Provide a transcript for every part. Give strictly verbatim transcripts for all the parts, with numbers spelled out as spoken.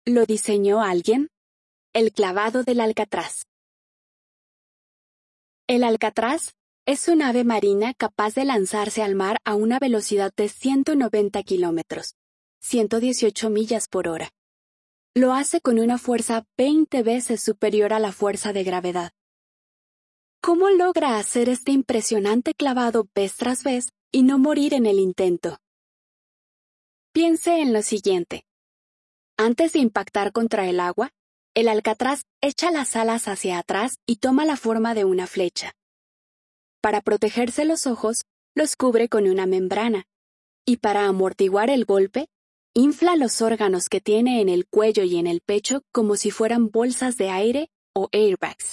¿Lo diseñó alguien? El clavado del alcatraz. El alcatraz es un ave marina capaz de lanzarse al mar a una velocidad de ciento noventa kilómetros, ciento dieciocho millas por hora. Lo hace con una fuerza veinte veces superior a la fuerza de gravedad. ¿Cómo logra hacer este impresionante clavado vez tras vez y no morir en el intento? Piense en lo siguiente. Antes de impactar contra el agua, el alcatraz echa las alas hacia atrás y toma la forma de una flecha. Para protegerse los ojos, los cubre con una membrana, y para amortiguar el golpe, infla los órganos que tiene en el cuello y en el pecho como si fueran bolsas de aire o airbags.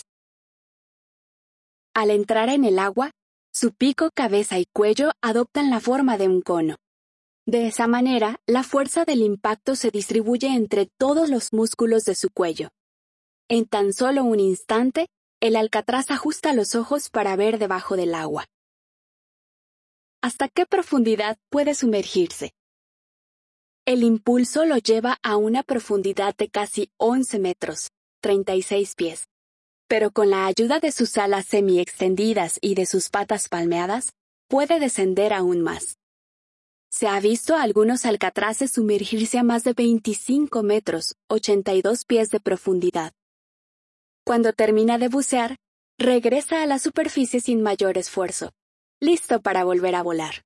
Al entrar en el agua, su pico, cabeza y cuello adoptan la forma de un cono. De esa manera, la fuerza del impacto se distribuye entre todos los músculos de su cuello. En tan solo un instante, el alcatraz ajusta los ojos para ver debajo del agua. ¿Hasta qué profundidad puede sumergirse? El impulso lo lleva a una profundidad de casi once metros, treinta y seis pies. Pero con la ayuda de sus alas semi-extendidas y de sus patas palmeadas, puede descender aún más. Se ha visto a algunos alcatraces sumergirse a más de veinticinco metros, ochenta y dos pies de profundidad. Cuando termina de bucear, regresa a la superficie sin mayor esfuerzo, listo para volver a volar.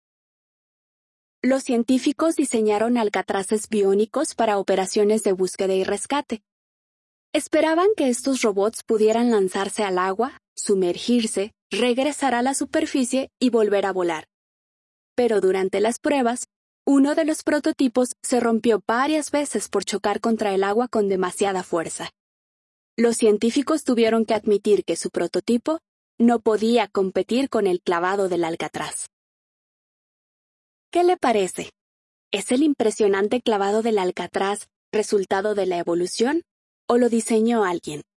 Los científicos diseñaron alcatraces biónicos para operaciones de búsqueda y rescate. Esperaban que estos robots pudieran lanzarse al agua, sumergirse, regresar a la superficie y volver a volar. Pero durante las pruebas, uno de los prototipos se rompió varias veces por chocar contra el agua con demasiada fuerza. Los científicos tuvieron que admitir que su prototipo no podía competir con el clavado del alcatraz. ¿Qué le parece? ¿Es el impresionante clavado del alcatraz resultado de la evolución o lo diseñó alguien?